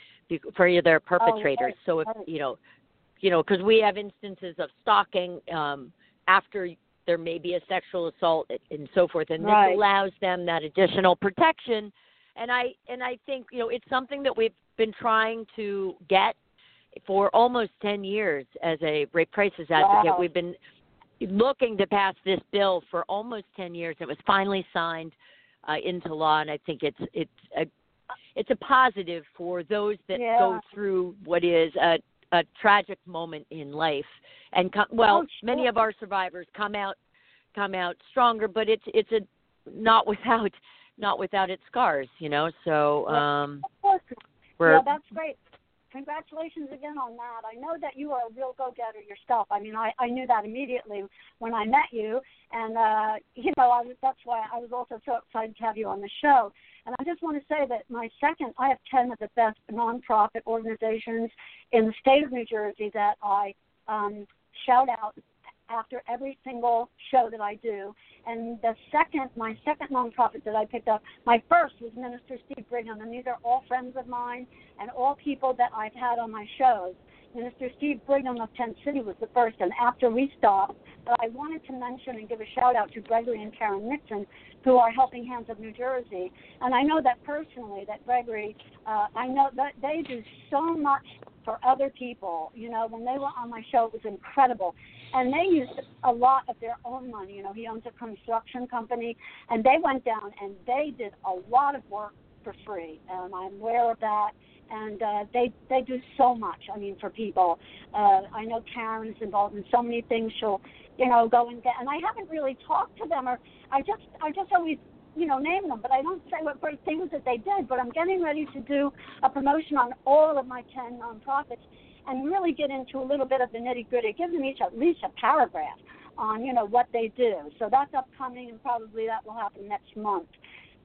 for their perpetrators.
Oh,
so if you know, you know, because we have instances of stalking um, after there may be a sexual assault and so forth, and
right.
this allows them that additional protection. And I and I think, you know, it's something that we've been trying to get for almost ten years as a rape crisis advocate.
Wow.
We've been looking to pass this bill for almost ten years. It was finally signed uh, into law, and I think it's it's a it's a positive for those that
yeah.
go through what is a, a tragic moment in life. And come, well,
oh, sure.
many of our survivors come out come out stronger, but it's it's a not without. not without its scars, you know, so um, we're...
Yeah, that's great. Congratulations again on that. I know that you are a real go-getter yourself. I mean, I, I knew that immediately when I met you, and, uh, you know, I was, that's why I was also so excited to have you on the show. And I just want to say that my second, I have ten of the best nonprofit organizations in the state of New Jersey that I um, shout out after every single show that I do. And the second, my second nonprofit that I picked up, my first was Minister Steve Brigham, and these are all friends of mine and all people that I've had on my shows. Minister Steve Brigham of Tent City was the first, and after we stopped, but I wanted to mention and give a shout-out to Gregory and Karen Nixon, who are Helping Hands of New Jersey. And I know that personally, that Gregory, uh, I know that they do so much for other people. You know, when they were on my show, it was incredible. And they used a lot of their own money. You know, he owns a construction company, and they went down and they did a lot of work for free. And I'm aware of that. And uh, they they do so much, I mean, for people. Uh, I know Karen's involved in so many things. She'll, you know, go and get, and I haven't really talked to them, or I just I just always, you know, name them, but I don't say what great things that they did. But I'm getting ready to do a promotion on all of my ten nonprofits and really get into a little bit of the nitty-gritty, give them each at least a paragraph on, you know, what they do. So that's upcoming, and probably that will happen next month.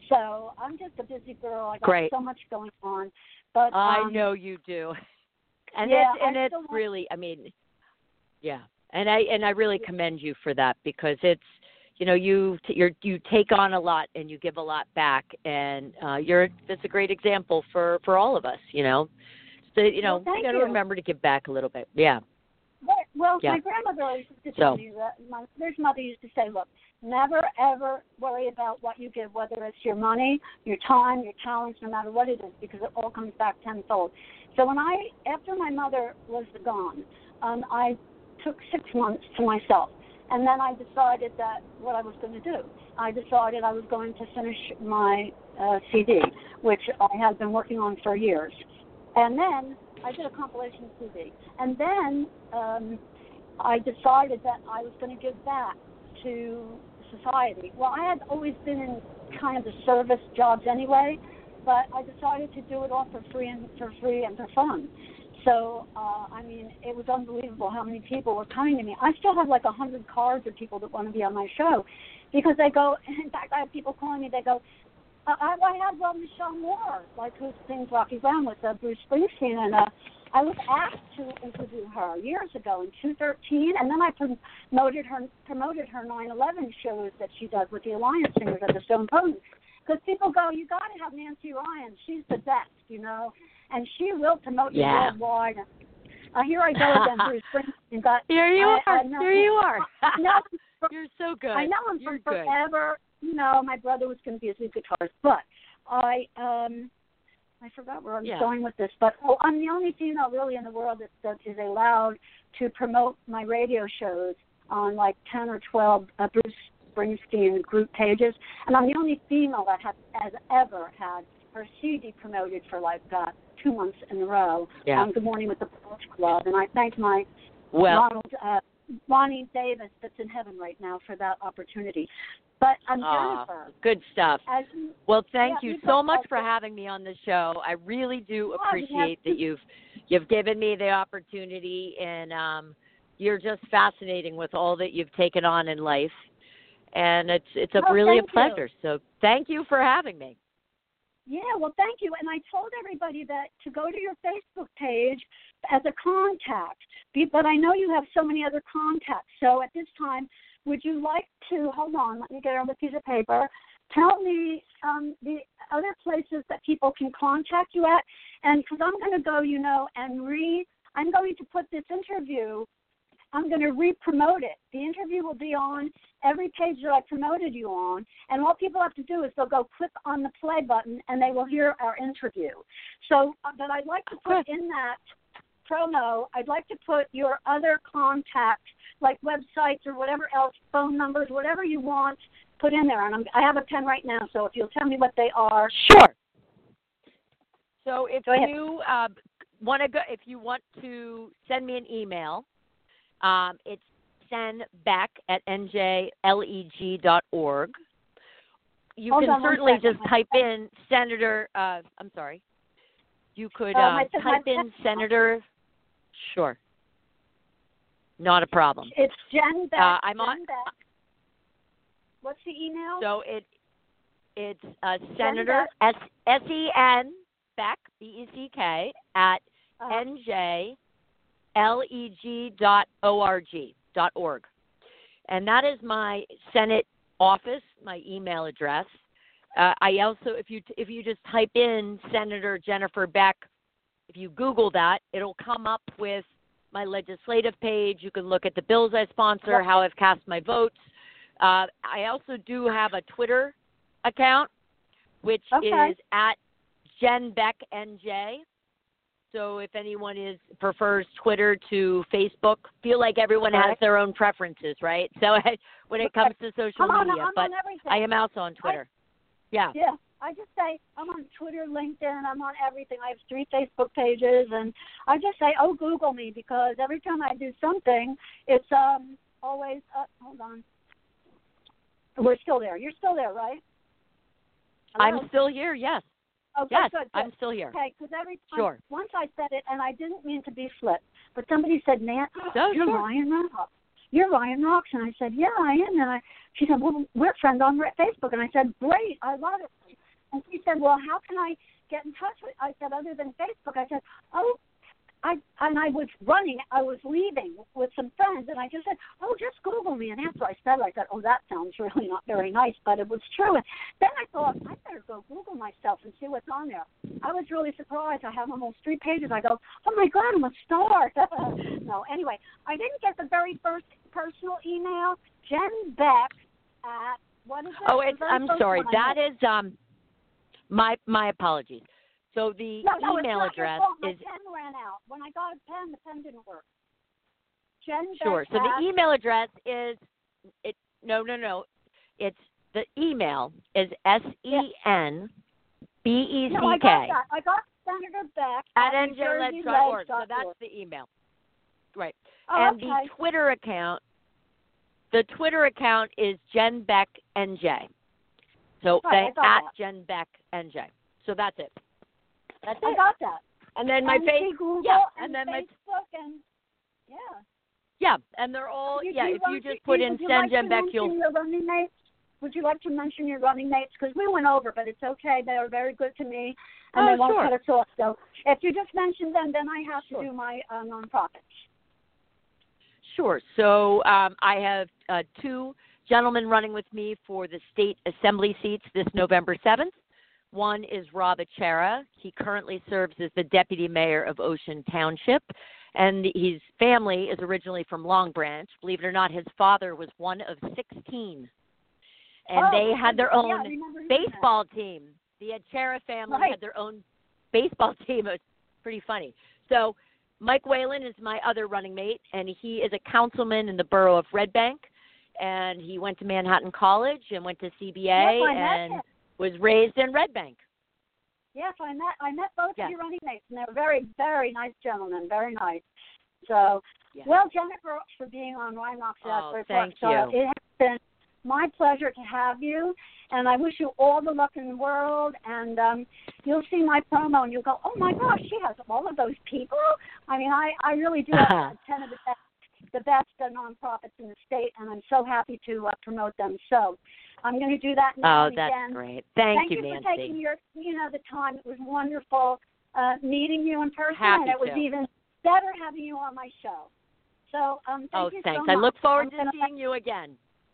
So I'm just a busy girl. I got
Great.
so much going on. But
I
um,
know you do. And
yeah,
it's, and
I
it's
still want-
really, I mean, yeah. And I and I really commend you for that because it's, you know, you you're, you take on a lot and you give a lot back, and uh, you're that's a great example for, for all of us. You know, so you know
Well,
you got to
you.
remember to give back a little bit. Yeah.
Well,
Yeah.
my grandmother always used to tell
So.
me that. My there's mother used to say, look, never ever worry about what you give, whether it's your money, your time, your talents, no matter what it is, because it all comes back tenfold. So when I, after my mother was gone, um, I took six months to myself. And then I decided that what I was going to do. I decided I was going to finish my uh, C D, which I had been working on for years. And then I did a compilation C D. And then um, I decided that I was going to give back to society. Well, I had always been in kind of the service jobs anyway, but I decided to do it all for free and for free and for fun. So, uh, I mean, it was unbelievable how many people were coming to me. I still have like a hundred cards of people that want to be on my show because they go, in fact, I have people calling me, they go, I, I had well, Michelle Moore, like who sings Rocky Ground with uh, Bruce Springsteen, and uh, I was asked to interview her years ago in two thirteen, and then I promoted her promoted her nine eleven shows that she does with the Alliance Singers at the Stone Pony. Because people go, you got to have Nancy Ryan. She's the best, you know, and she will promote you
Yeah.
worldwide. Uh, here I go again, Bruce Springsteen. But
Here you
I,
are.
I know,
Here you are.
I know from,
You're so good.
I know him
You're
from
good.
forever. You know, my brother was going to be a lead guitarist, but I um, I forgot where I was
Yeah.
going with this. But oh, I'm the only female really in the world that, that is allowed to promote my radio shows on like ten or twelve uh, Bruce Springsteen group pages, and I'm the only female that has, has ever had her C D promoted for like uh, two months in a row
Yeah.
on Good Morning with the Porch Club, and I thank my
Well,
Ronald uh, Ronnie Davis that's in heaven right now for that opportunity. But I'm
aw,
Jennifer.
good stuff.
As you,
Well, thank
yeah,
you
you
so
got
much
that.
for having me on the show. I really do
Oh,
appreciate
yes.
that you've you've given me the opportunity, and um, you're just fascinating with all that you've taken on in life. And it's it's a
Oh,
really a
thank you.
pleasure. So thank you for having me.
Yeah, well, thank you. And I told everybody that to go to your Facebook page as a contact, Be- but I know you have so many other contacts. So at this time, would you like to, hold on, let me get another piece of paper, tell me um, the other places that people can contact you at? And because I'm going to go, you know, and re, I'm going to put this interview, I'm going to re-promote it. The interview will be on every page that I promoted you on, and all people have to do is they'll go click on the play button, and they will hear our interview. So, uh, but I'd like to put in that promo, I'd like to put your other contacts, like websites or whatever else, phone numbers, whatever you want, put in there. And I'm, I have a pen right now, so if you'll tell me what they are.
Sure. So if
Go ahead.
you uh, want to go, if you want to send me an email, um, it's sendbeck at n j leg dot org. You
Hold
can
on one
certainly
second.
just type in Senator. Uh, I'm sorry. You could
Uh,
uh,
my-
type
my-
in Senator. Sure. Not a problem.
It's Jen Beck.
Uh, I'm
Jen
on.
Beck. What's the email?
So it it's uh, Senator S S E N Beck B E C K at
Uh,
N J L E G dot O R G dot org. And that is my Senate office, my email address. Uh, I also, if you if you just type in Senator Jennifer Beck, if you Google that, it'll come up with my legislative page. You can look at the bills I sponsor, how I've cast my votes. Uh, I also do have a Twitter account, which
Okay.
is at Jen Beck N J. So if anyone is prefers Twitter to Facebook, feel like everyone has
Right.
their own preferences, right? So when it comes to social
I'm on,
media,
I'm
but
on everything.
I am also on Twitter. yeah.
Yeah, I just say I'm on Twitter, LinkedIn, I'm on everything. I have three Facebook pages, and I just say, oh, Google me, because every time I do something, it's um always, uh, hold on. We're still there. You're still there, right? Hello?
I'm still here, yes.
Oh, good,
Yes,
good, good.
I'm still here.
Okay, because every time,
Sure.
once I said it, and I didn't mean to be flip, but somebody said, Nan,
No,
you're
sure.
Ryan Rocks. You're Ryan Rocks. And I said, yeah, I am. And I, she said, well, we're friends on Facebook. And I said, great, I love it. And she said, well, how can I get in touch with, I said, other than Facebook? I said, oh, I, and I was running, I was leaving with some friends, and I just said, oh, just Google me. And after I said it, I thought, oh, that sounds really not very nice, but it was true. And then I thought, I better go Google myself and see what's on there. I was really surprised. I have almost three pages. I go, oh, my God, I'm a star. No, anyway, I didn't get the very first personal email, Jen Beck at, what is it?
Oh, it's, I'm sorry. That is, um, my my apologies. So the
no, no,
email
it's not
address
your fault.
is.
My pen ran out. When I got a pen, the pen didn't work. Jen
Sure. So
Beck
the email address is it. No, no, no. It's the email is S E N B E C K.
No, I got that. I got Senator Beck
at
at
N J ledge dot org. So that's the email. Right.
Oh,
and
okay.
the Twitter account. The Twitter account is Jen Beck N J. So
right,
they, at
that.
Jen Beck N J. So that's it. That's
I
it.
got that.
And then my
and
face,
Google
yeah,
and,
and then
Facebook
my,
and yeah,
yeah, and they're all,
you,
yeah.
you
if
want,
you just
you,
put
you,
in
Send
like Jen Beck, you'll.
Your running mates? Would you like to mention your running mates? Because we went over, but it's okay. They are very good to me, and
oh,
they won't
sure.
cut us off. So if you just mention them, then I have
Sure.
to do my uh, nonprofit.
Sure. So um, I have uh, two gentlemen running with me for the state assembly seats this November seventh. One is Rob Achera. He currently serves as the deputy mayor of Ocean Township, and his family is originally from Long Branch. Believe it or not, his father was one of sixteen, and
oh,
they had their own
yeah,
baseball team. The Achera family
right.
had their own baseball team. It was pretty funny. So Mike Whalen is my other running mate, and he is a councilman in the borough of Red Bank, and he went to Manhattan College and went to C B A
yes,
and was raised in Red Bank.
Yes, I met I met both
yes.
of your running mates, and they were very, very nice gentlemen, very nice. So,
yes.
well, Jennifer, for being on Ryan Rocks
Oh, thank you.
It has been my pleasure to have you, and I wish you all the luck in the world. And um, you'll see my promo, and you'll go, oh, my gosh, she has all of those people. I mean, I, I really do have ten of the best, the best uh, nonprofits in the state, and I'm so happy to uh, promote them. So I'm going to do that now
Oh,
and
that's
again.
great. Thank,
Thank
you,
you
Nancy.
for taking your, you know, the time. It was wonderful uh, meeting you in person,
Happy
and it was
to.
even better having you on my show. So um, thank
oh,
you
thanks.
so
I
much.
look forward
I'm
to
gonna...
seeing you again.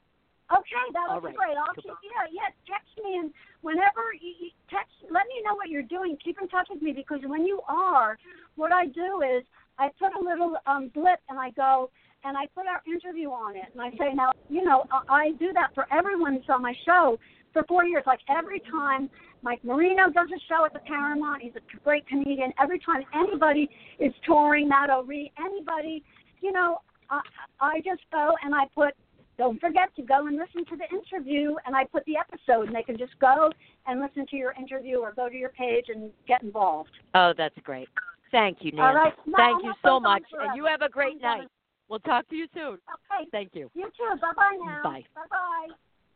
Okay, that
All
would
right.
be great. I'll keep, yeah, yeah, text me, and whenever you, you text, let me know what you're doing. Keep in touch with me, because when you are, what I do is I put a little um, blip, and I go, and I put our interview on it, and I say, now, you know, I, I do that for everyone who's on my show for four years. Like every time Mike Marino does a show at the Paramount, he's a great comedian. Every time anybody is touring, Matt O'Ree, anybody, you know, I, I just go and I put, don't forget to go and listen to the interview, and I put the episode, and they can just go and listen to your interview or go to your page and get involved.
Oh, that's great. Thank you, Nancy.
All right.
Thank
No,
you
no,
so much,
forever.
and you have a great
I'm
night. We'll talk to you soon.
Okay.
Thank you.
You too. Bye-bye now.
Bye.
Bye-bye.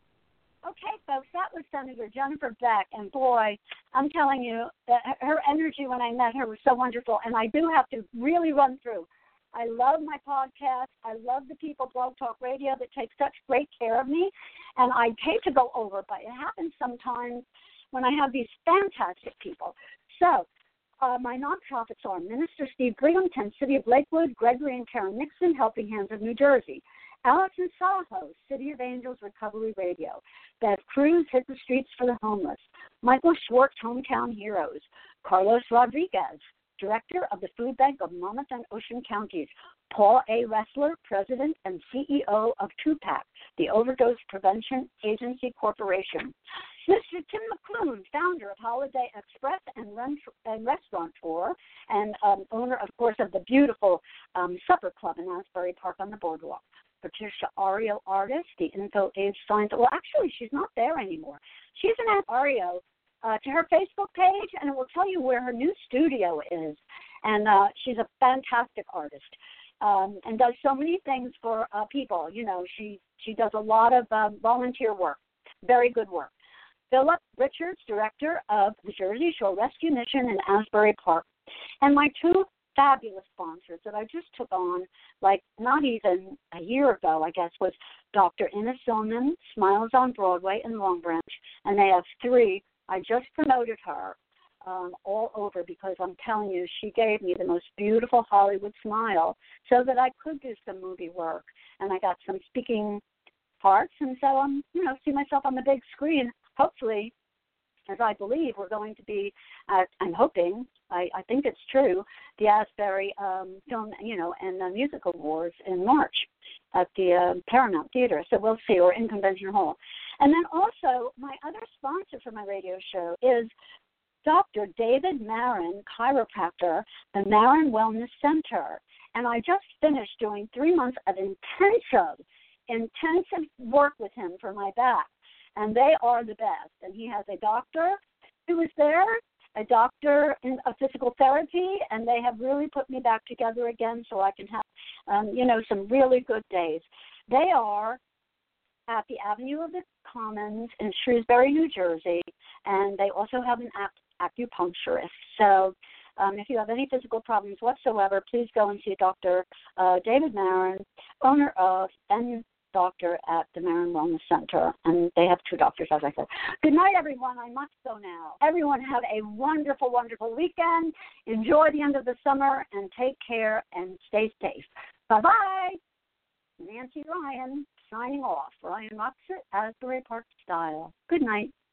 Okay, folks, that was Senator Jennifer Beck, and boy, I'm telling you, that her energy when I met her was so wonderful, and I do have to really run through. I love my podcast. I love the people, Blog Talk Radio, that take such great care of me, and I hate to go over, but it happens sometimes when I have these fantastic people. So, uh, my nonprofits are Minister Steve Brigham, Tent City of Lakewood, Gregory and Karen Nixon, Helping Hands of New Jersey, Alex and Saho, City of Angels Recovery Radio, Bev Cruz, Hit the Streets for the Homeless, Michael Schwartz, Hometown Heroes, Carlos Rodriguez, Director of the Food Bank of Monmouth and Ocean Counties, Paul A. Ressler, President and C E O of two pac, the Overdose Prevention Agency Corporation, Mister Tim McClune, founder of Holiday Express and, rent, and restaurateur, and um, owner, of course, of the beautiful um, Supper Club in Asbury Park on the Boardwalk. Patricia Ario, artist, the Info Age Science. Well, actually, she's not there anymore. She's an add Ario uh, to her Facebook page, and it will tell you where her new studio is. And uh, she's a fantastic artist um, and does so many things for uh, people. You know, she, she does a lot of uh, volunteer work, very good work. Philip Richards, director of the Jersey Shore Rescue Mission in Asbury Park. And my two fabulous sponsors that I just took on, like not even a year ago, I guess, was Doctor Ina Zillman, Smiles on Broadway in Long Branch, and they have three I just promoted her um, all over because I'm telling you, she gave me the most beautiful Hollywood smile so that I could do some movie work. And I got some speaking parts, and so I'm, you know, see myself on the big screen. Hopefully, as I believe, we're going to be at, I'm hoping, I, I think it's true, the Asbury um, Film, you know, and uh, Music Awards in March at the uh, Paramount Theater. So we'll see, or in Convention Hall. And then also, my other sponsor for my radio show is Doctor David Marin, chiropractor, the Marin Wellness Center. And I just finished doing three months of intensive, intensive work with him for my back. And they are the best. And he has a doctor who was there, a doctor in a physical therapy, and they have really put me back together again so I can have, um, you know, some really good days. They are at the Avenue of the Commons in Shrewsbury, New Jersey, and they also have an acupuncturist. So um, if you have any physical problems whatsoever, please go and see Doctor Uh, David Marin, owner of and doctor at the Marin Wellness Center, and they have two doctors, as I said. Good night, everyone. I must go now. Everyone have a wonderful, wonderful weekend. Enjoy the end of the summer, and take care, and stay safe. Bye-bye. Nancy Ryan, signing off. Ryan Rocks It, Asbury Park Style. Good night.